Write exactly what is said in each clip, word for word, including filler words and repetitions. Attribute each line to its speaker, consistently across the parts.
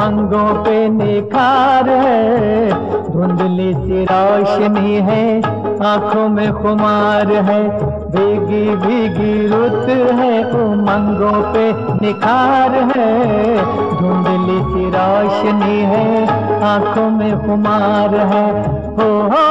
Speaker 1: उमंगों पे निखार है, धुंधली सी रोशनी है, आंखों में खुमार है, भीगी भीगी रुत है, उमंगों पे निखार है, धुंधली सी रोशनी है, आंखों में खुमार है। हो हो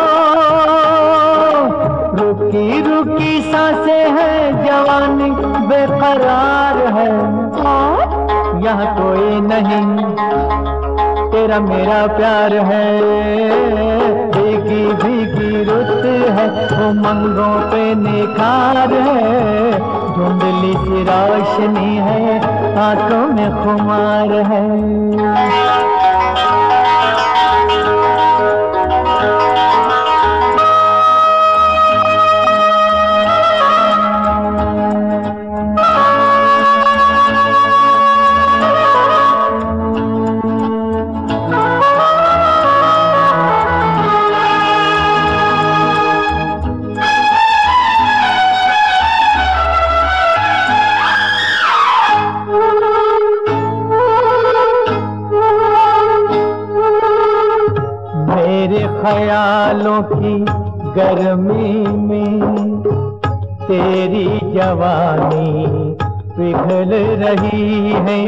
Speaker 1: रुकी रुकी सांसें हैं, जवानी बेकरार है, यहाँ कोई नहीं तेरा मेरा प्यार है, भीगी भीगी रुत है, उमंगों पे निखार है, धुंधली सी रोशनी है, आंखों में खुमार है। ख्यालों की गर्मी में तेरी जवानी पिघल रही है,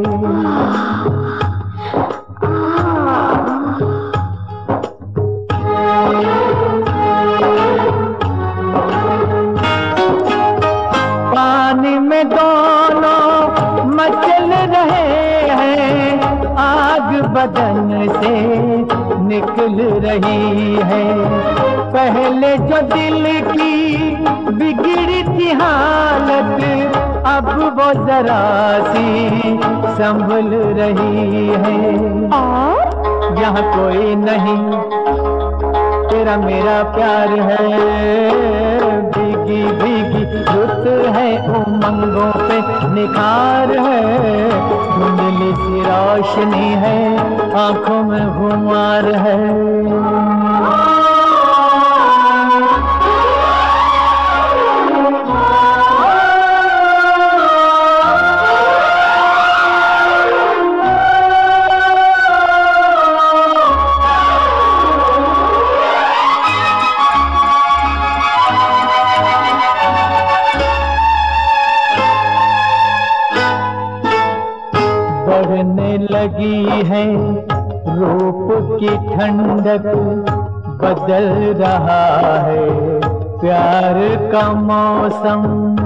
Speaker 1: पानी में दोनों मचल रहे हैं, आग बदन से निकल रही है, पहले जो दिल की बिगड़ी थी हालत, अब वो जरा सी संभल रही है, यहाँ कोई नहीं तेरा मेरा प्यार है, भीगी भीगी रुत है, उमंगों पे निखार है, धुंधली सी रोशनी है, आंखों में खुमार है। बढ़ने लगी है रूप की ठंडक, बदल रहा है प्यार का मौसम,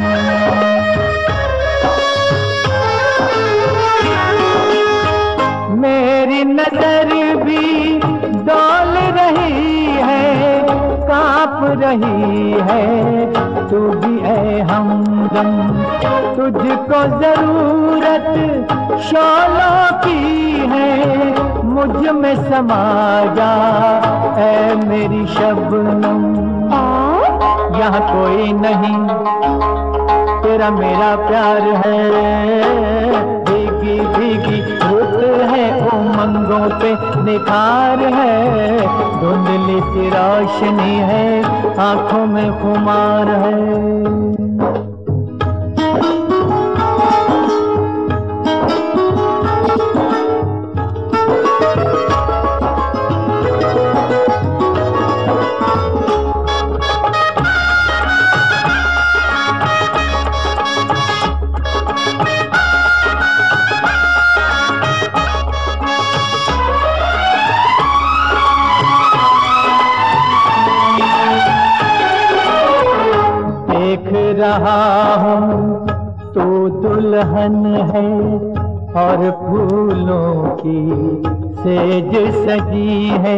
Speaker 1: मेरी नजर भी डोल रही है, कांप रही है, तू भी ऐ हमदम, तुझको जरूरत शोलों की है, मुझ में समा जा ऐ मेरी शबनम, यहाँ कोई नहीं तेरा मेरा प्यार है, भीगी भीगी रुत है, उमंगों पे निखार है, धुंधली सी रोशनी है, आंखों में खुमार है। रहा हूँ तो दुल्हन है, और फूलों की सेज सजी है,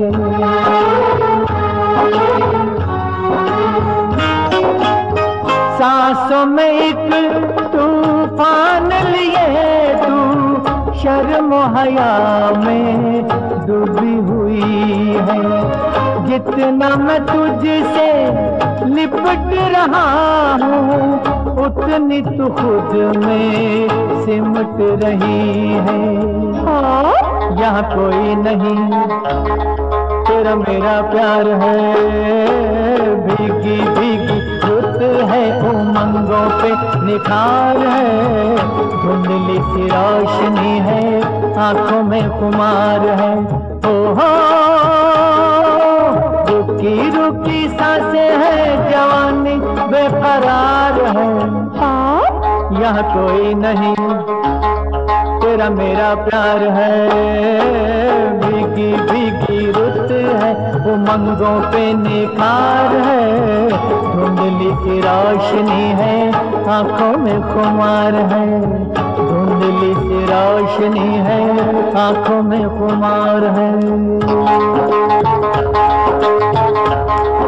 Speaker 1: सांसों में एक तूफान लिए तू शर्म हया में डूबी हुई है, जितना मैं तुझसे लिपट रहा हूँ, उतनी तू खुद में सिमट रही है, यहाँ कोई नहीं तेरा मेरा प्यार है, भीगी भीगी रुत है, उमंगों पे निखार है, धुंधली सी रोशनी है, आंखों में खुमार है। ओ हो रुकी रुकी सांसें हैं, जवानी बेकरार है। यहाँ कोई नहीं तेरा मेरा प्यार है। भीगी भीगी रुत है, उमंगों पे निखार है। धुंधली सी रोशनी है, आंखों में खुमार है। धुंधली सी रोशनी है, आंखों में खुमार है।